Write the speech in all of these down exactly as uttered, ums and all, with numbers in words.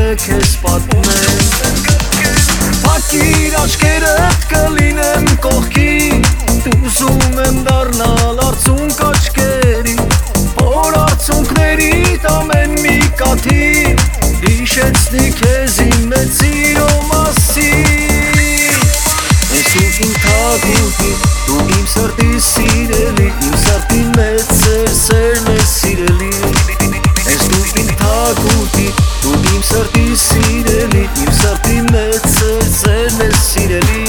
քեզ պատմեմ։ Փակիր աչքերդ կլինեմ կողքի, ուզում եմ դառնալ արցունք աչքերի, որ արցունքներիդ ամեն մի կաթիլ հիշեցնի քեզ իմ մեծ սիրո մասին։ Ես ու իմ թագուհի, դու իմ սրտի սիրելի, իմ սրտի մեծ սեր, սերն է սիրելի։ Ես դու իմ թագուհի, դու իմ սրտի սիրելի, իմ սրտի մեծ սեր, սերն է սիրելի։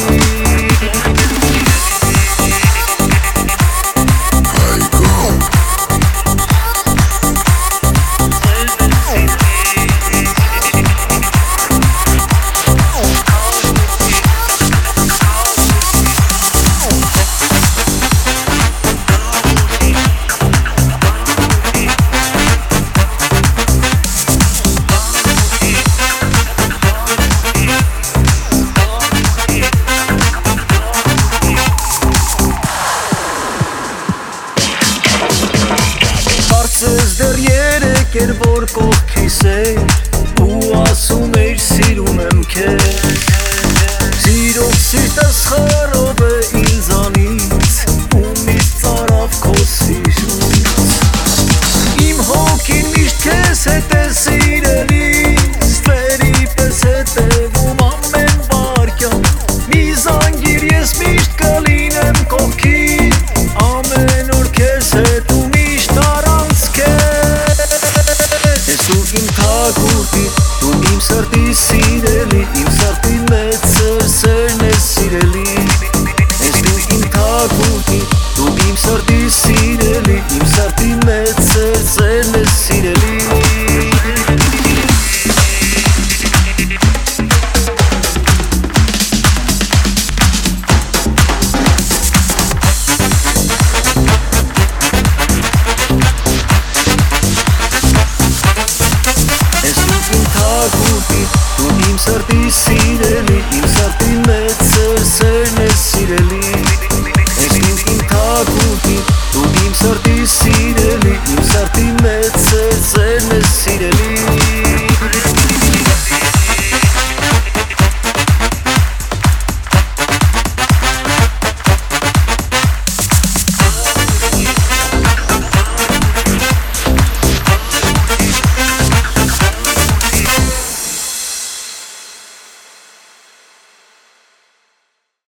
Կարծես դեռ երեկ էր որ կողքիս էր ու ասում էիր սիրում եմ քեզ, սիրով սիրտս խռով է ինձանից ու միշտ ծարավ քո սիրուց։ Իմ հոգին միշտ քեզ հետ է սիրելի, ստվերի պես հետևում ամեն վարկյան, մի զանգիր ես միշտ կլինեմ կողքիդ, ամեն օր քեզ հետ ու միշտ առանց քեզ։ Ես ու իմ թագուհի, դու իմ սրտի սիրելի, իմ սրտի մեծ սեր, սերն է սիրելի։ Ես դու իմ թագուհի, դու իմ սրտի սիրելի, իմ սրտի մեծ սեր, սերն է սիրելի։ Ես դու իմ թագուհի, դու իմ սրտի սիրելի